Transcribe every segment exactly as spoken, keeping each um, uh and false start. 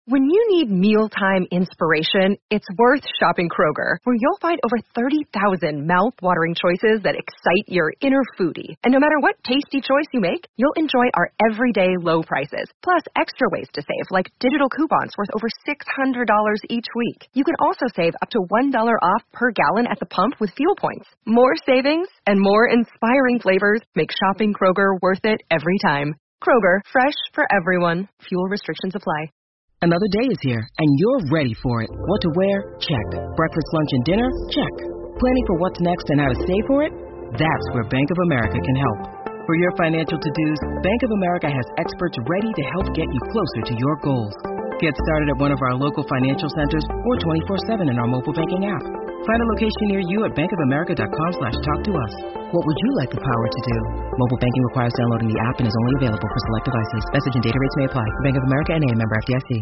When you need mealtime inspiration, it's worth shopping Kroger, where you'll find over thirty thousand mouth-watering choices that excite your inner foodie. And no matter what tasty choice you make, you'll enjoy our everyday low prices, plus extra ways to save, like digital coupons worth over six hundred dollars each week. You can also save up to one dollar off per gallon at the pump with fuel points. More savings and more inspiring flavors make shopping Kroger worth it every time. Kroger, fresh for everyone. Fuel restrictions apply. Another day is here, and you're ready for it. What to wear? Check. Breakfast, lunch, and dinner? Check. Planning for what's next and how to save for it? That's where Bank of America can help. For your financial to-dos, Bank of America has experts ready to help get you closer to your goals. Get started at one of our local financial centers or twenty-four seven in our mobile banking app. Find a location near you at bankofamerica.com slash talk to us. What would you like the power to do? Mobile banking requires downloading the app and is only available for select devices. Message and data rates may apply. Bank of America N A, member F D I C.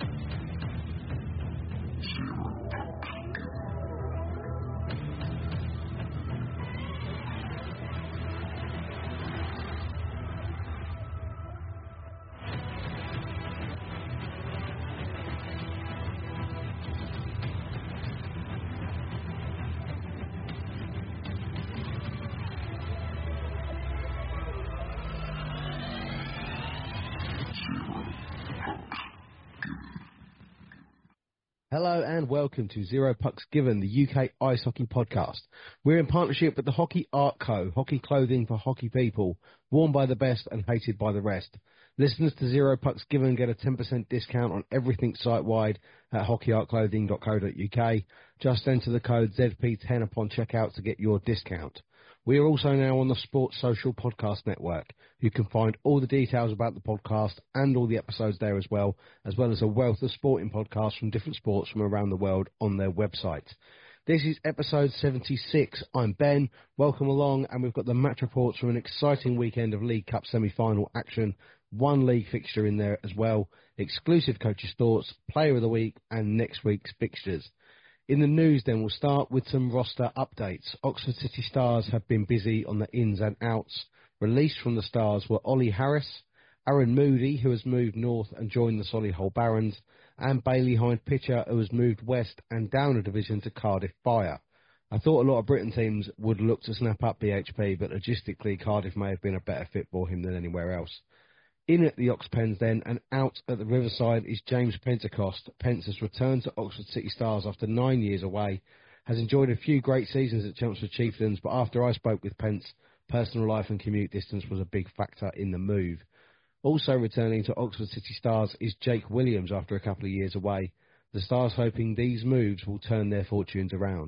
Hello and welcome to Zero Pucks Given, the U K Ice Hockey Podcast. We're in partnership with the Hockey Art Co, hockey clothing for hockey people, worn by the best and hated by the rest. Listeners to Zero Pucks Given get a ten percent discount on everything site-wide at hockey art clothing dot co dot U K. Just enter the code Z P ten upon checkout to get your discount. We are also now on the Sports Social Podcast Network. You can find all the details about the podcast and all the episodes there as well, as well as a wealth of sporting podcasts from different sports from around the world on their website. This is episode seventy-six. I'm Ben. Welcome along, and we've got the match reports from an exciting weekend of League Cup semi-final action. One league fixture in there as well. Exclusive coaches' thoughts, player of the week, and next week's fixtures. In the news then, we'll start with some roster updates. Oxford City Stars have been busy on the ins and outs. Released from the Stars were Ollie Harris, Aaron Moody, who has moved north and joined the Solihull Barons, and Bailey Hind-Pitcher, who has moved west and down a division to Cardiff Fire. I thought a lot of Britain teams would look to snap up B H P, but logistically Cardiff may have been a better fit for him than anywhere else. In at the Ox Pens then, and out at the Riverside is James Pentecost. Pence has returned to Oxford City Stars after nine years away, has enjoyed a few great seasons at Chelmsford Chieftains, but after I spoke with Pence, personal life and commute distance was a big factor in the move. Also returning to Oxford City Stars is Jake Williams after a couple of years away. The Stars hoping these moves will turn their fortunes around.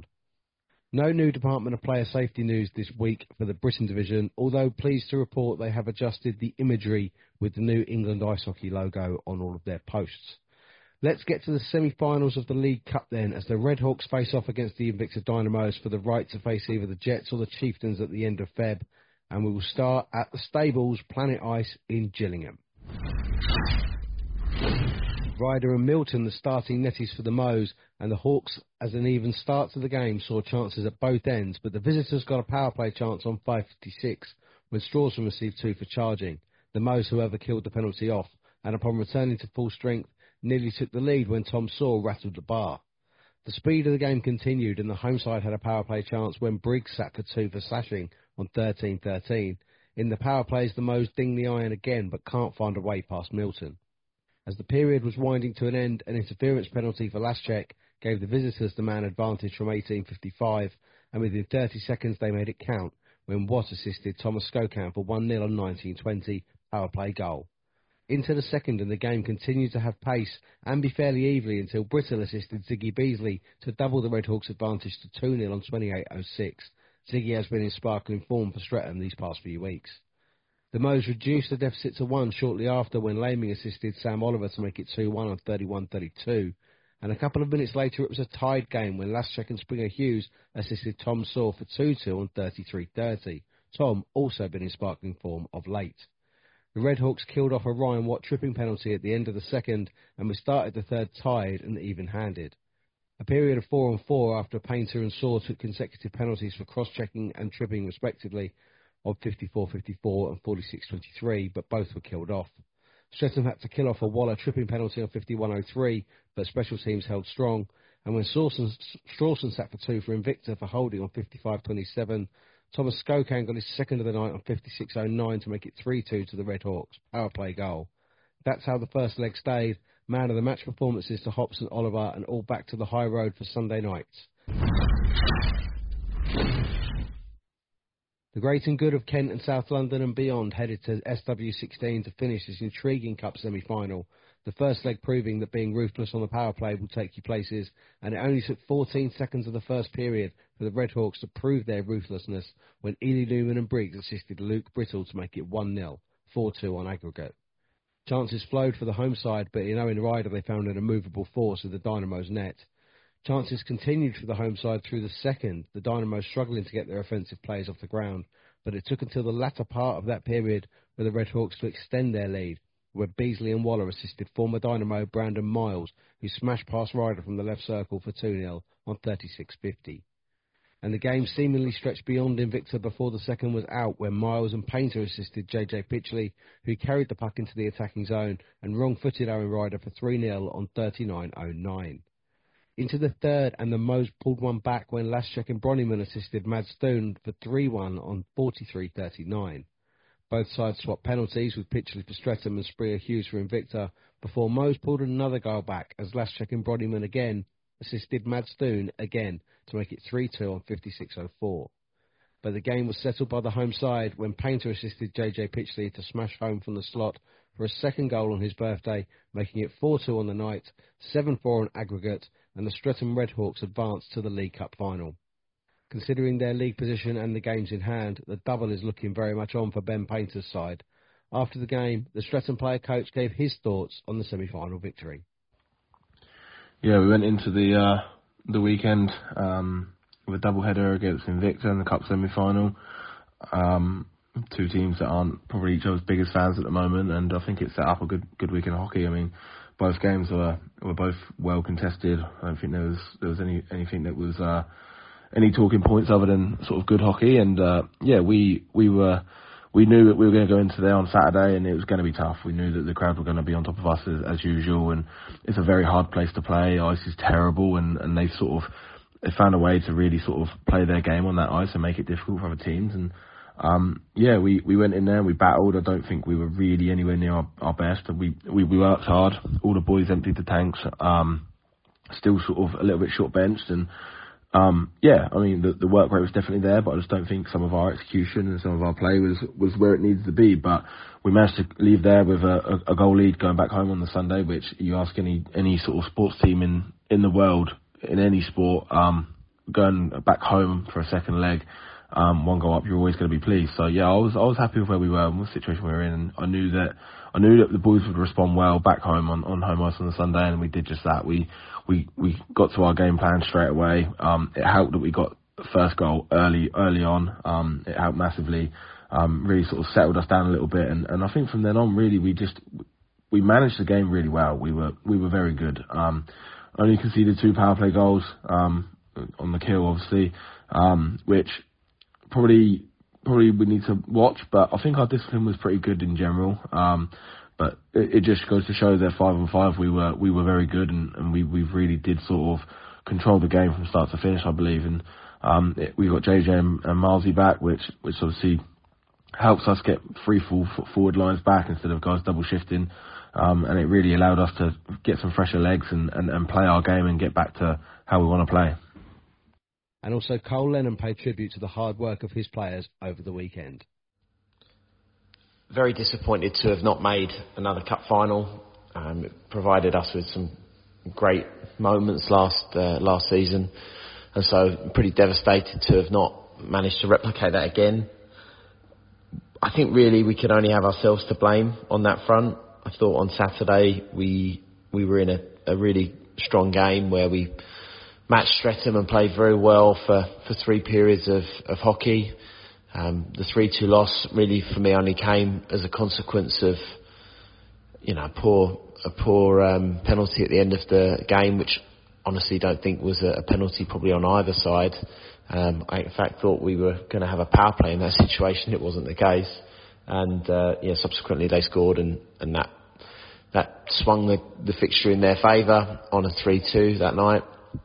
No new Department of Player Safety news this week for the Britain division, although pleased to report they have adjusted the imagery with the new England Ice Hockey logo on all of their posts. Let's get to the semi-finals of the League Cup then, as the Redhawks face off against the Invicta Dynamos for the right to face either the Jets or the Chieftains at the end of Feb, and we will start at the Stables, Planet Ice in Gillingham. Ryder and Milton, the starting netties for the Moes, and the Hawks, as an even start to the game, saw chances at both ends, but the visitors got a power play chance on five fifty-six when Strawson received two for charging. The Moes, however, killed the penalty off, and upon returning to full strength, nearly took the lead when Tom Saw rattled the bar. The speed of the game continued, and the home side had a power play chance when Briggs sat for two for slashing on thirteen thirteen. In the power plays, the Moes ding the iron again, but can't find a way past Milton. As the period was winding to an end, an interference penalty for Laschek gave the visitors the man advantage from eighteen fifty-five, and within thirty seconds they made it count when Watt assisted Thomas Skokan for one nil on nineteen twenty power play goal. Into the second, and the game continued to have pace and be fairly evenly until Brittle assisted Ziggy Beasley to double the Redhawks' advantage to two nil on twenty-eight oh six. Ziggy has been in sparkling form for Streatham these past few weeks. The Moes reduced the deficit to one shortly after when Laming assisted Sam Oliver to make it two one on thirty-one thirty-two. And a couple of minutes later it was a tied game when Laschek and Springer Hughes assisted Tom Saw for two two on thirty-three thirty. Tom also been in sparkling form of late. The Redhawks killed off a Ryan Watt tripping penalty at the end of the second, and we started the third tied and even-handed. A period of four on four after Painter and Saw took consecutive penalties for cross-checking and tripping respectively of fifty-four fifty-four and forty-six twenty-three, but both were killed off. Streatham had to kill off a Waller tripping penalty on fifty-one oh three, but special teams held strong. And when Strawson, Strawson sat for two for Invicta for holding on fifty-five twenty-seven, Thomas Skokan got his second of the night on fifty-six oh nine to make it three two to the Red Hawks. Power play goal. That's how the first leg stayed. Man of the match performances to Hops and Oliver, and all back to the high road for Sunday nights. The great and good of Kent and South London and beyond headed to S W sixteen to finish this intriguing cup semi-final. The first leg proving that being ruthless on the power play will take you places, and it only took fourteen seconds of the first period for the Red Hawks to prove their ruthlessness when Ely Newman and Briggs assisted Luke Brittle to make it one nil, four two on aggregate. Chances flowed for the home side, but in Owen Ryder they found an immovable force with the Dynamo's net. Chances continued for the home side through the second, the Dynamo struggling to get their offensive players off the ground, but it took until the latter part of that period for the Red Hawks to extend their lead, where Beasley and Waller assisted former Dynamo Brandon Miles, who smashed past Ryder from the left circle for two nil on thirty-six fifty. And the game seemingly stretched beyond Invicta before the second was out, when Miles and Painter assisted J J Pitchley, who carried the puck into the attacking zone and wrong-footed Owen Ryder for three nil on thirty-nine oh nine. Into the third, and the Moes pulled one back when Laschek and Bronyman assisted Mad Stone for three one on forty-three thirty-nine. Both sides swapped penalties, with Pitchley for Streatham and Spreer Hughes for Invicta, before Moes pulled another goal back as Laschek and Bronyman again assisted Mad Stone again to make it three two on fifty-six oh four. But the game was settled by the home side when Painter assisted J J Pitchley to smash home from the slot for a second goal on his birthday, making it four two on the night, seven four on aggregate, and the Streatham Red Hawks advanced to the League Cup final. Considering their league position and the games in hand, the double is looking very much on for Ben Painter's side. After the game, the Streatham player coach gave his thoughts on the semi-final victory. Yeah, we went into the uh, the weekend um, with a double-header against Invicta in the Cup semi-final. Um, two teams that aren't probably each other's biggest fans at the moment, and I think it set up a good good weekend of hockey. I mean, both games were were both well contested. I don't think there was there was any anything that was uh, any talking points other than sort of good hockey. And uh, yeah, we we were we knew that we were going to go into there on Saturday, and it was going to be tough. We knew that the crowd were going to be on top of us as, as usual, and it's a very hard place to play. Ice is terrible, and and they sort of they found a way to really sort of play their game on that ice and make it difficult for other teams. And Um, yeah, we, we went in there and we battled. I don't think we were really anywhere near our, our best. We, we we worked hard. All the boys emptied the tanks. Um, still sort of a little bit short benched, and um, yeah, I mean the, the work rate was definitely there, but I just don't think some of our execution and some of our play was, was where it needed to be. But we managed to leave there with a, a, a goal lead going back home on the Sunday, which you ask any any sort of sports team in, in the world, in any sport, um, going back home for a second leg. Um, one goal up, you're always going to be pleased. So yeah, I was I was happy with where we were and what situation we were in. And I knew that I knew that the boys would respond well back home on, on home ice on the Sunday, and we did just that. We we we got to our game plan straight away. Um, it helped that we got the first goal early early on. Um, it helped massively. Um, really sort of settled us down a little bit, and, and I think from then on, really we just we managed the game really well. We were we were very good. Um, only conceded two power play goals um, on the kill, obviously, um, which. Probably, probably we need to watch, but I think our discipline was pretty good in general. Um, but it, it just goes to show that five on five we were we were very good, and, and we we really did sort of control the game from start to finish, I believe. And um, it, we got J J and, and Milesy back, which which obviously helps us get three full forward lines back instead of guys double shifting. Um, and it really allowed us to get some fresher legs and, and, and play our game and get back to how we want to play. And also Cole Lennon paid tribute to the hard work of his players over the weekend. Very disappointed to have not made another cup final. Um, it provided us with some great moments last uh, last season, and so pretty devastated to have not managed to replicate that again. I think really we could only have ourselves to blame on that front. I thought on Saturday we we were in a, a really strong game where we matched Streatham and played very well for, for three periods of, of hockey. Um, the three two loss really for me only came as a consequence of, you know, a poor, a poor um, penalty at the end of the game, which honestly don't think was a, a penalty probably on either side. Um, I in fact thought we were going to have a power play in that situation. It wasn't the case. And uh, yeah, subsequently they scored, and, and that that swung the, the fixture in their favour on a three two that night.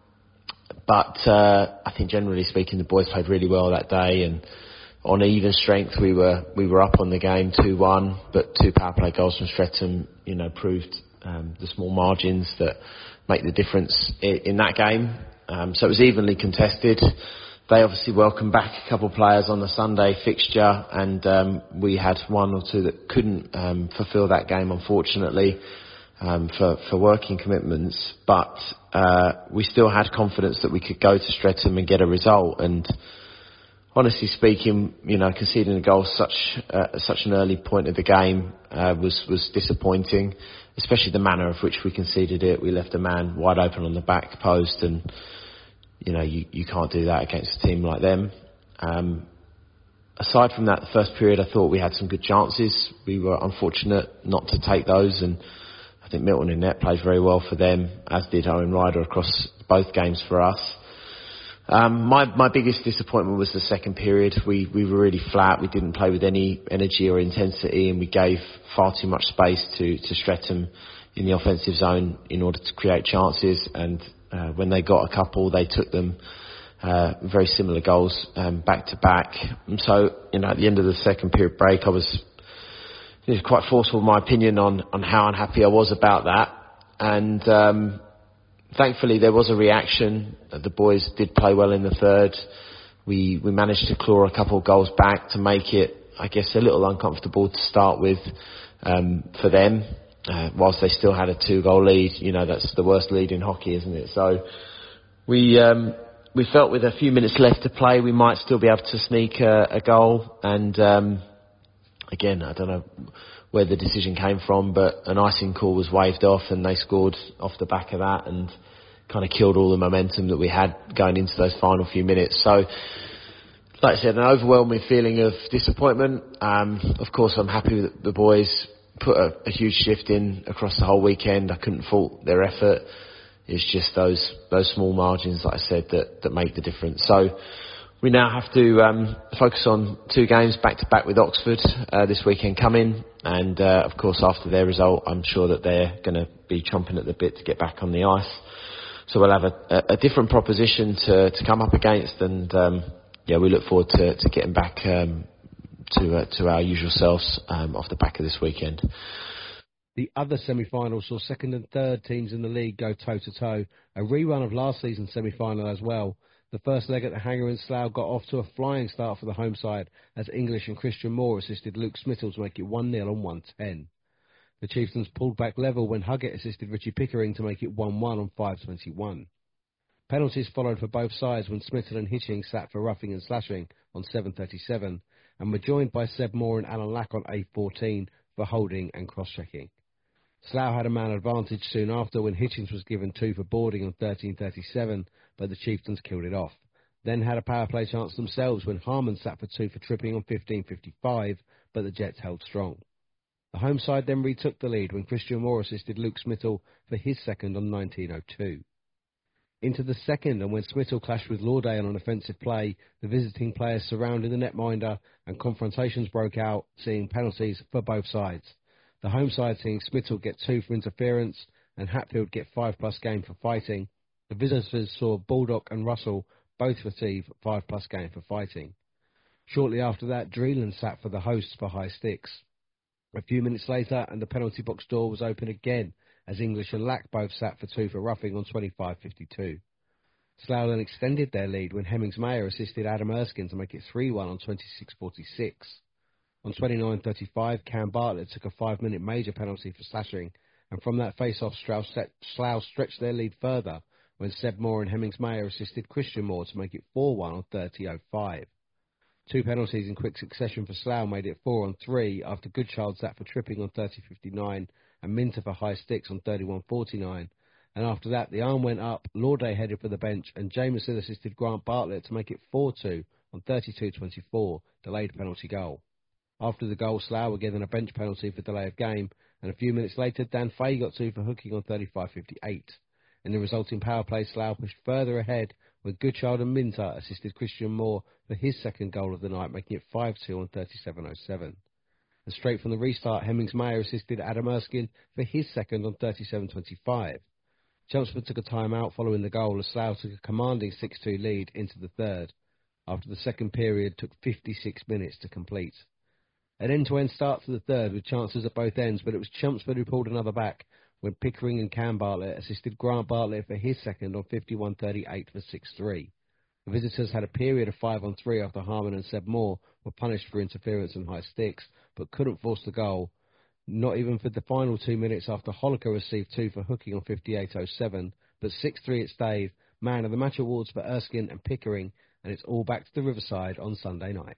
But uh, I think generally speaking, the boys played really well that day, and on even strength, we were we were up on the game two one, but two power play goals from Streatham, you know, proved um, the small margins that make the difference in, in that game. Um, so it was evenly contested. They obviously welcomed back a couple of players on the Sunday fixture, and um, we had one or two that couldn't um, fulfil that game, unfortunately, um, for, for working commitments. But uh, we still had confidence that we could go to Streatham and get a result. And honestly speaking, you know, conceding a goal such uh, such an early point of the game uh, was was disappointing, especially the manner of which we conceded it. We left a man wide open on the back post, and you know, you, you can't do that against a team like them. Um, aside from that, the first period, I thought we had some good chances. We were unfortunate not to take those, and I think Milton in net played very well for them, as did Owen Ryder across both games for us. Um, my, my biggest disappointment was the second period. We, we were really flat. We didn't play with any energy or intensity, and we gave far too much space to, to Streatham in the offensive zone in order to create chances. And uh, when they got a couple, they took them uh, very similar goals um, back to back. And so, you know, at the end of the second period break, I was, it was quite forceful in my opinion on, on how unhappy I was about that. And um, thankfully, there was a reaction. The boys did play well in the third. We we managed to claw a couple of goals back to make it, I guess, a little uncomfortable to start with um, for them. Uh, whilst they still had a two-goal lead, you know, that's the worst lead in hockey, isn't it? So we um, we felt with a few minutes left to play, we might still be able to sneak a, a goal. And um, again, I don't know where the decision came from, but an icing call was waved off, and they scored off the back of that and kind of killed all the momentum that we had going into those final few minutes. So, like I said, an overwhelming feeling of disappointment. Um, of course, I'm happy that the boys put a, a huge shift in across the whole weekend. I couldn't fault their effort. It's just those those small margins, like I said, that, that make the difference. So we now have to um, focus on two games back-to-back with Oxford uh, this weekend coming. And, uh, of course, after their result, I'm sure that they're going to be chomping at the bit to get back on the ice. So we'll have a, a different proposition to, to come up against. And, um, yeah, we look forward to, to getting back um, to uh, to our usual selves um, off the back of this weekend. The other semi-final saw second and third teams in the league go toe-to-toe. A rerun of last season's semi-final as well. The first leg at the Hangar in Slough got off to a flying start for the home side as English and Christian Moore assisted Luke Smittle to make it one nil on one ten. The Chieftains pulled back level when Huggett assisted Richie Pickering to make it one one on five twenty-one. Penalties followed for both sides when Smittle and Hitching sat for roughing and slashing on seven thirty-seven and were joined by Seb Moore and Alan Lack on eight fourteen for holding and cross-checking. Slough had a man advantage soon after when Hitchings was given two for boarding on thirteen thirty-seven, but the Chieftains killed it off. Then had a power play chance themselves when Harmon sat for two for tripping on fifteen fifty-five, but the Jets held strong. The home side then retook the lead when Christian Moore assisted Luke Smittle for his second on nineteen oh two. Into the second, and when Smittle clashed with Lauderdale on an offensive play, the visiting players surrounded the netminder and confrontations broke out, seeing penalties for both sides. The home side seeing Smittle get two for interference and Hatfield get five plus game for fighting. The visitors saw Baldock and Russell both receive five plus game for fighting. Shortly after that, Dreeland sat for the hosts for high sticks. A few minutes later, and the penalty box door was open again, as English and Lack both sat for two for roughing on twenty-five fifty-two. Slough then extended their lead when Hemmings-Mayer assisted Adam Erskine to make it three one on twenty-six forty-six. On twenty-nine thirty-five, Cam Bartlett took a five-minute major penalty for slashing, and from that face-off, Slough stretched their lead further when Seb Moore and Hemmings-Mayer assisted Christian Moore to make it four one on thirty oh five. Two penalties in quick succession for Slough made it four on three after Goodchild sat for tripping on thirty fifty-nine and Minter for high sticks on thirty-one forty-nine. And after that, the arm went up, Lauderdale headed for the bench, and Jameson assisted Grant Bartlett to make it four two on thirty-two twenty-four, delayed penalty goal. After the goal, Slough were given a bench penalty for delay of game, and a few minutes later, Dan Fay got two for hooking on thirty-five fifty-eight. In the resulting power play, Slough pushed further ahead when Goodchild and Minter assisted Christian Moore for his second goal of the night, making it five two on thirty-seven oh seven. And straight from the restart, Hemmings-Mayer assisted Adam Erskine for his second on thirty-seven twenty-five. Chelmsford took a timeout following the goal as Slough took a commanding six two lead into the third, after the second period took fifty-six minutes to complete. An end-to-end start to the third with chances at both ends, but it was Chelmsford who pulled another back when Pickering and Cam Bartlett assisted Grant Bartlett for his second on fifty-one thirty-eight for six three. The visitors had a period of five on three after Harmon and Seb Moore were punished for interference and high sticks, but couldn't force the goal, not even for the final two minutes after Holliker received two for hooking on fifty-eight oh seven, but six three it stayed, man of the match awards for Erskine and Pickering, and it's all back to the Riverside on Sunday night.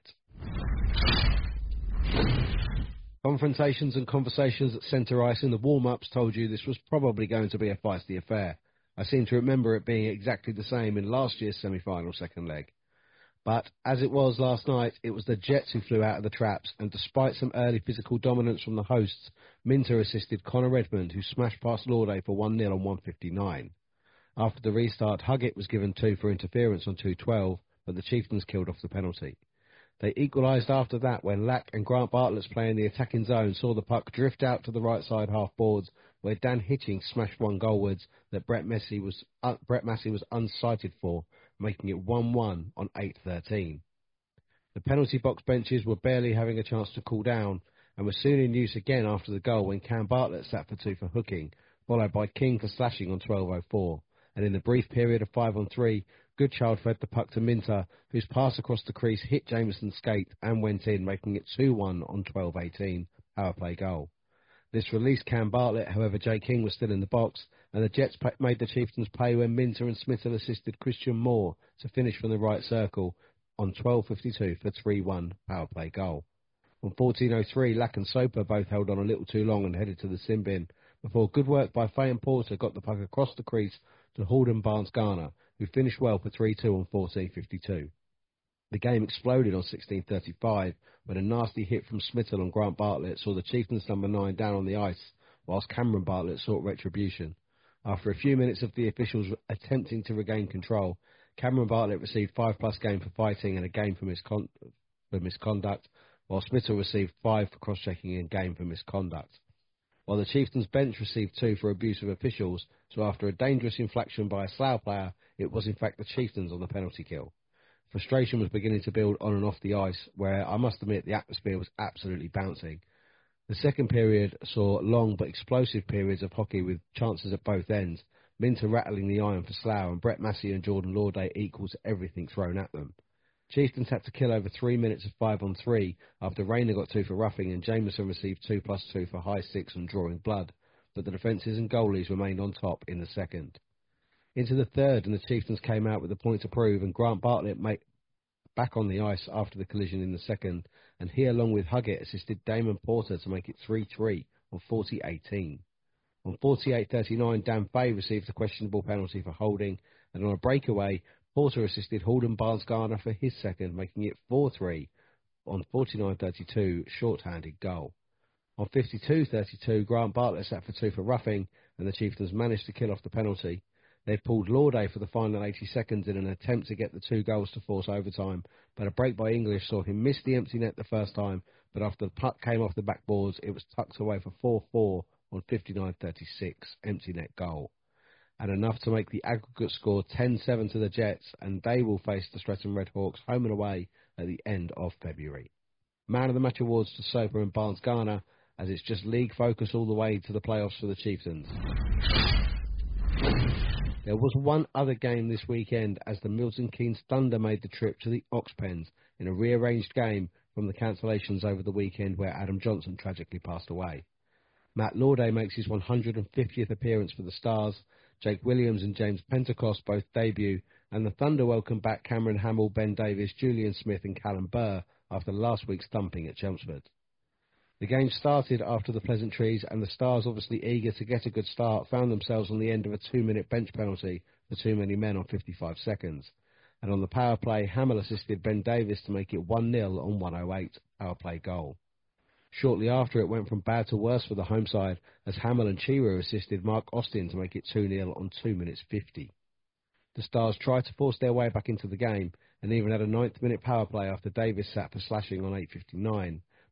Confrontations and conversations at centre ice in the warm-ups told you this was probably going to be a feisty affair. I seem to remember it being exactly the same in last year's semi-final second leg. But, as it was last night, it was the Jets who flew out of the traps, and despite some early physical dominance from the hosts, Minter assisted Connor Redmond, who smashed past Lauday for one nil on one fifty-nine. After the restart, Huggett was given two for interference on two twelve, but the Chieftains killed off the penalty. They equalised after that when Lack and Grant Bartlett's play in the attacking zone saw the puck drift out to the right side half boards, where Dan Hitching smashed one goalwards that Brett Massey was uh, Brett Massey was unsighted for, making it one one on eight thirteen. The penalty box benches were barely having a chance to cool down and were soon in use again after the goal when Cam Bartlett sat for two for hooking, followed by King for slashing on twelve oh four. And in the brief period of five on three, Goodchild fed the puck to Minter, whose pass across the crease hit Jameson's skate and went in, making it two one on twelve eighteen, power play goal. This released Cam Bartlett, however Jay King was still in the box, and the Jets made the Chieftains pay when Minter and Smithill assisted Christian Moore to finish from the right circle on twelve fifty-two for three one, power play goal. On fourteen oh three, Lack and Soper both held on a little too long and headed to the sin bin, before good work by Fay and Porter got the puck across the crease to Halden Barnes-Garner, who finished well for three two on fourteen fifty-two. The game exploded on sixteen thirty-five when a nasty hit from Smithill on Grant Bartlett saw the Chieftains number nine down on the ice, whilst Cameron Bartlett sought retribution. After a few minutes of the officials attempting to regain control, Cameron Bartlett received five plus game for fighting and a game for, miscon- for misconduct, while Smithill received five for cross-checking and game for misconduct. While the Chieftains bench received two for abuse of officials, so after a dangerous infraction by a Slough player, it was in fact the Chieftains on the penalty kill. Frustration was beginning to build on and off the ice, where I must admit the atmosphere was absolutely bouncing. The second period saw long but explosive periods of hockey with chances at both ends, Minter rattling the iron for Slough and Brett Massey and Jordan Lauday equal to everything thrown at them. Chieftains had to kill over three minutes of five on three after Rayner got two for roughing and Jameson received two plus two for high six and drawing blood, but the defences and goalies remained on top in the second. Into the third, and the Chieftains came out with a point to prove, and Grant Bartlett made back on the ice after the collision in the second, and he, along with Huggett, assisted Damon Porter to make it three three on forty eighteen. On forty-eight thirty-nine, Dan Fay received a questionable penalty for holding, and on a breakaway, Porter assisted Halden Barnes-Garner for his second, making it four three on forty-nine thirty-two, short-handed goal. On fifty-two thirty-two, Grant Bartlett sat for two for roughing, and the Chieftains managed to kill off the penalty. They pulled Lauday for the final eighty seconds in an attempt to get the two goals to force overtime, but a break by English saw him miss the empty net the first time, but after the puck came off the backboards, it was tucked away for four four on fifty-nine thirty-six, empty net goal. And enough to make the aggregate score ten seven to the Jets, and they will face the Streatham Redhawks home and away at the end of February. Man of the Match awards to Soper and Barnes-Garner, as it's just league focus all the way to the playoffs for the Chieftains. There was one other game this weekend as the Milton Keynes Thunder made the trip to the Oxpens in a rearranged game from the cancellations over the weekend where Adam Johnson tragically passed away. Matt Lauday makes his one hundred fiftieth appearance for the Stars, Jake Williams and James Pentecost both debut, and the Thunder welcome back Cameron Hamill, Ben Davis, Julian Smith and Callum Burr after last week's thumping at Chelmsford. The game started after the pleasantries, and the Stars, obviously eager to get a good start, found themselves on the end of a two-minute bench penalty for too many men on fifty-five seconds. And on the power play, Hamill assisted Ben Davis to make it one nil on one oh eight, power play goal. Shortly after, it went from bad to worse for the home side, as Hamill and Chira assisted Mark Austin to make it two nil on two minutes fifty. The Stars tried to force their way back into the game, and even had a ninth minute power play after Davis sat for slashing on eight fifty-nine,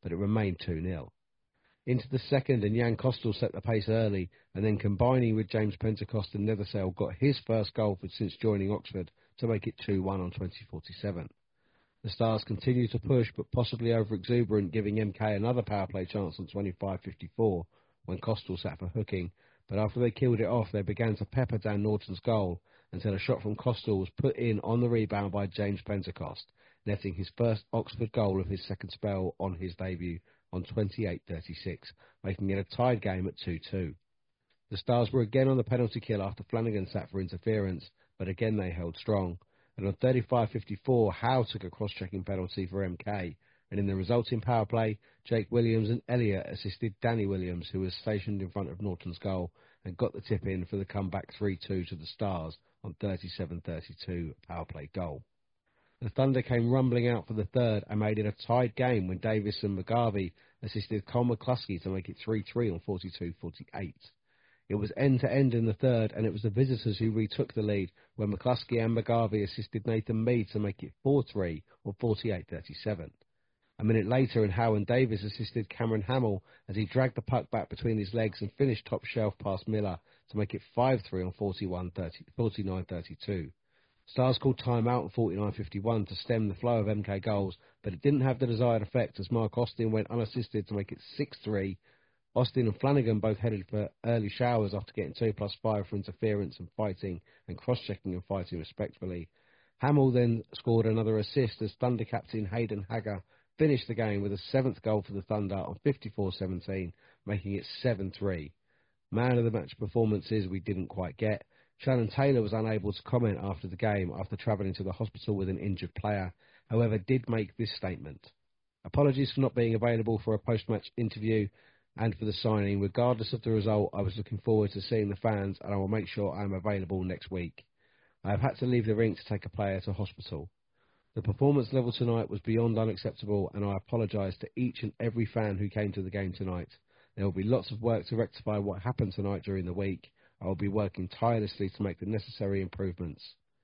but it remained two nil. Into the second, and Jan Kostel set the pace early, and then combining with James Pentecost and Nethercell got his first goal for, since joining Oxford to make it two one on twenty forty-seven. The Stars continued to push, but possibly over-exuberant, giving M K another power play chance on twenty-five fifty-four when Kostel sat for hooking, but after they killed it off, they began to pepper down Norton's goal until a shot from Kostel was put in on the rebound by James Pentecost, netting his first Oxford goal of his second spell on his debut on twenty-eight thirty-six, making it a tied game at two two. The Stars were again on the penalty kill after Flanagan sat for interference, but again they held strong. And on thirty-five fifty-four, Howe took a cross-checking penalty for M K, and in the resulting power play, Jake Williams and Elliott assisted Danny Williams, who was stationed in front of Norton's goal, and got the tip in for the comeback three two to the Stars on thirty-seven thirty-two power play goal. The Thunder came rumbling out for the third and made it a tied game when Davis and McGarvey assisted Con McCluskey to make it three three on forty-two forty-eight. It was end-to-end in the third, and it was the visitors who retook the lead when McCluskey and McGarvey assisted Nathan Mead to make it four three on forty-eight thirty-seven. A minute later, and Howe and Davis assisted Cameron Hamill as he dragged the puck back between his legs and finished top shelf past Miller to make it five three on forty-one forty-nine thirty-two. Stars called time-out at forty-nine fifty-one to stem the flow of M K goals, but it didn't have the desired effect as Mark Austin went unassisted to make it six three. Austin and Flanagan both headed for early showers after getting two plus five for interference and fighting and cross-checking and fighting respectfully. Hamill then scored another assist as Thunder captain Hayden Hagger finished the game with a seventh goal for the Thunder on fifty-four seventeen, making it seven three. Man of the match performances we didn't quite get. Shannon Taylor was unable to comment after the game after travelling to the hospital with an injured player, however did make this statement. Apologies for not being available for a post-match interview and for the signing. Regardless of the result, I was looking forward to seeing the fans, and I will make sure I am available next week. I have had to leave the rink to take a player to hospital. The performance level tonight was beyond unacceptable, and I apologise to each and every fan who came to the game tonight. There will be lots of work to rectify what happened tonight during the week. I will be working tirelessly to make the necessary improvements.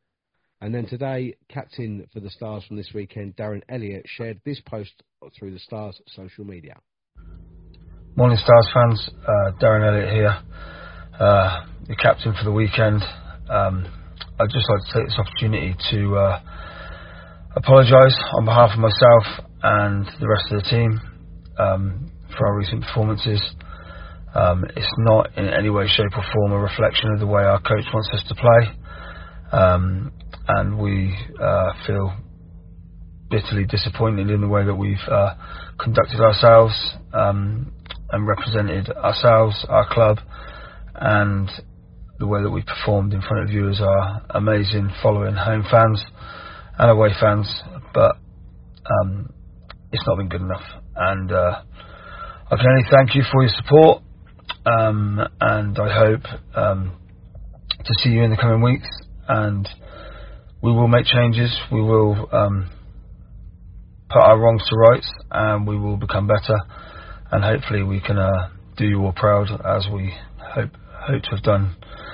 And then today, captain for the Stars from this weekend, Darren Elliott, shared this post through the Stars' social media. Morning Stars fans, uh, Darren Elliott here, uh, the captain for the weekend. Um, I'd just like to take this opportunity to uh, apologise on behalf of myself and the rest of the team um, for our recent performances. Um, it's not in any way, shape or form a reflection of the way our coach wants us to play, um, and we uh, feel bitterly disappointed in the way that we've uh, conducted ourselves um, and represented ourselves, our club, and the way that we performed in front of you as our amazing following home fans and away fans. But um, it's not been good enough, and uh, I can only thank you for your support, um, and I hope um, to see you in the coming weeks, and we will make changes. We will um, put our wrongs to rights, and we will become better, and hopefully we can uh, do you all proud, as we hope hope to have done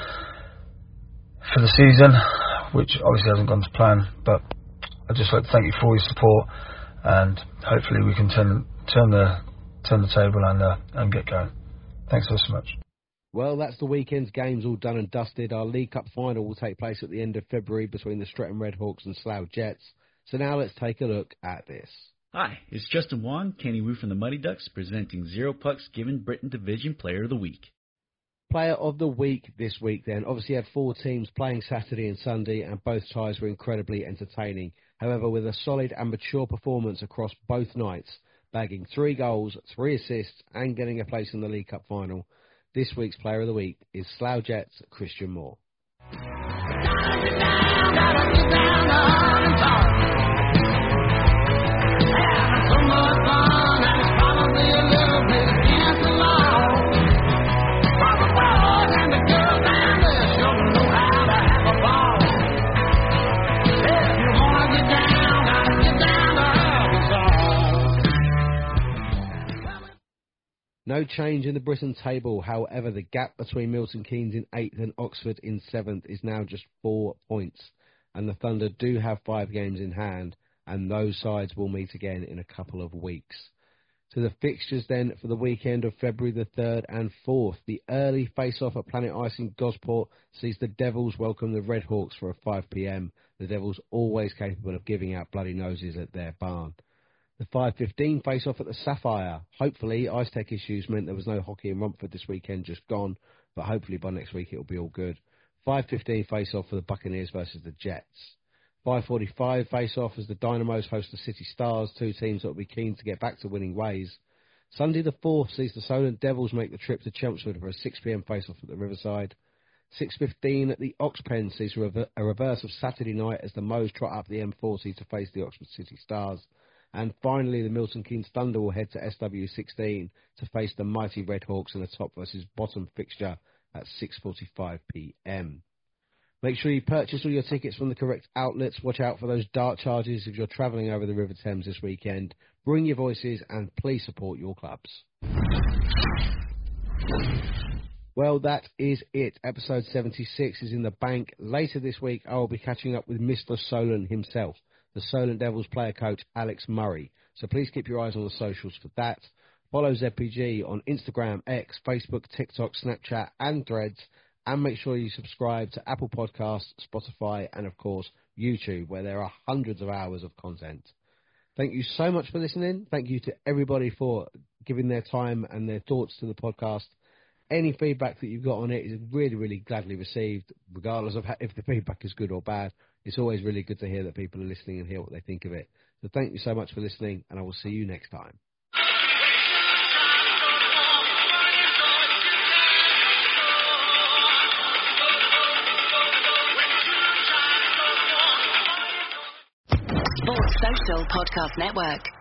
for the season, which obviously hasn't gone to plan. But I'd just like to thank you for your support, and hopefully we can turn turn the turn the table and uh, and get going. Thanks so much. Well, that's the weekend's games all done and dusted. Our League Cup final will take place at the end of February between the Streatham Redhawks and Slough Jets. So now let's take a look at this. Hi, it's Justin Wong, Kenny Wu from the Muddy Ducks, presenting Zero Pucks Given Britain Division Player of the Week. Player of the Week this week then. Obviously had four teams playing Saturday and Sunday, and both ties were incredibly entertaining. However, with a solid and mature performance across both nights, bagging three goals, three assists, and getting a place in the League Cup final, this week's Player of the Week is Slough Jets' Christian Moore. No change in the Britain table. However, the gap between Milton Keynes in eighth and Oxford in seventh is now just four points. And the Thunder do have five games in hand, and those sides will meet again in a couple of weeks. To the fixtures then for the weekend of February the third and fourth. The early face-off at Planet Ice in Gosport sees the Devils welcome the Red Hawks for a five p.m. The Devils always capable of giving out bloody noses at their barn. The five fifteen face-off at the Sapphire. Hopefully, Ice Tech issues meant there was no hockey in Romford this weekend, just gone, but hopefully by next week it'll be all good. five fifteen face-off for the Buccaneers versus the Jets. five forty-five face-off as the Dynamos host the City Stars, two teams that will be keen to get back to winning ways. Sunday the fourth sees the Solent Devils make the trip to Chelmsford for a six p.m. face-off at the Riverside. six fifteen at the Oxpen sees a, rever- a reverse of Saturday night as the Moes trot up the M forty to face the Oxford City Stars. And finally, the Milton Keynes Thunder will head to S W sixteen to face the mighty Red Hawks in a top versus bottom fixture at six forty-five p.m. Make sure you purchase all your tickets from the correct outlets. Watch out for those dart charges if you're travelling over the River Thames this weekend. Bring your voices and please support your clubs. Well, that is it. Episode seventy-six is in the bank. Later this week, I will be catching up with Mister Solent himself, the Solent Devils player coach Alex Murray. So please keep your eyes on the socials for that. Follow Z P G on Instagram, X, Facebook, TikTok, Snapchat and Threads. And make sure you subscribe to Apple Podcasts, Spotify, and, of course, YouTube, where there are hundreds of hours of content. Thank you so much for listening. Thank you to everybody for giving their time and their thoughts to the podcast. Any feedback that you've got on it is really, really gladly received, regardless of if the feedback is good or bad. It's always really good to hear that people are listening and hear what they think of it. So thank you so much for listening, and I will see you next time. Sports Social Podcast Network.